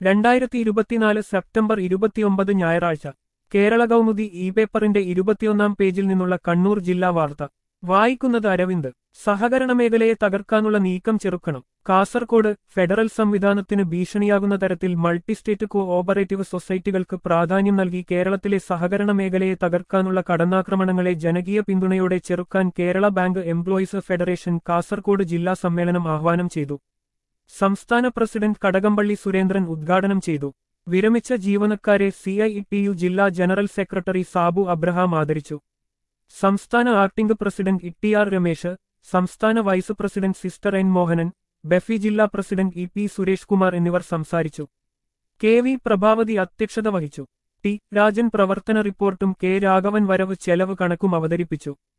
2024 September 29 ഞായറാഴ്ച Kerala Kaumudi E പേപ്പറിന്റെ 21-ാം പേജിൽ നിന്നുള്ള കണ്ണൂർ ജില്ലാ വാർത്ത വായിക്കുന്നത് അരവിന്ദ്. സഹകരണ മേഖലയെ തകർക്കാനുള്ള നീക്കം ചെറുക്കണം. കാസർകോട് ഫെഡറൽ സംവിധാനത്തിന് ഭീഷണിയാകുന്ന തരത്തിൽ മൾട്ടിസ്റ്റേറ്റ് കോ ഓപ്പറേറ്റീവ് സൊസൈറ്റികൾക്ക് പ്രാധാന്യം നൽകി കേരളത്തിലെ സഹകരണ മേഖലയെ തകർക്കാനുള്ള കടന്നാക്രമണങ്ങളെ ജനകീയ പിന്തുണയോടെ ചെറുക്കാൻ Kerala bank employees federation Kasaragod ജില്ലാ സമ്മേളനം ആഹ്വാനം ചെയ്തു. സംസ്ഥാന പ്രസിഡന്റ് കടകംപള്ളി സുരേന്ദ്രൻ ഉദ്ഘാടനം ചെയ്തു. വിരമിച്ച ജീവനക്കാരെ CITU ജില്ലാ ജനറൽ സെക്രട്ടറി സാബു അബ്രഹാം ആദരിച്ചു. സംസ്ഥാന ആക്ടിംഗ് പ്രസിഡന്റ് TR രമേശ്, സംസ്ഥാന vice president sister N Mohanan, BEFI ജില്ലാ പ്രസിഡന്റ് EP സുരേഷ് കുമാർ എന്നിവർ സംസാരിച്ചു. KV പ്രഭാവതി അധ്യക്ഷത വഹിച്ചു. T രാജൻ പ്രവർത്തന റിപ്പോർട്ടും K രാഘവൻ വരവ് ചെലവ് കണക്കും അവതരിപ്പിച്ചു.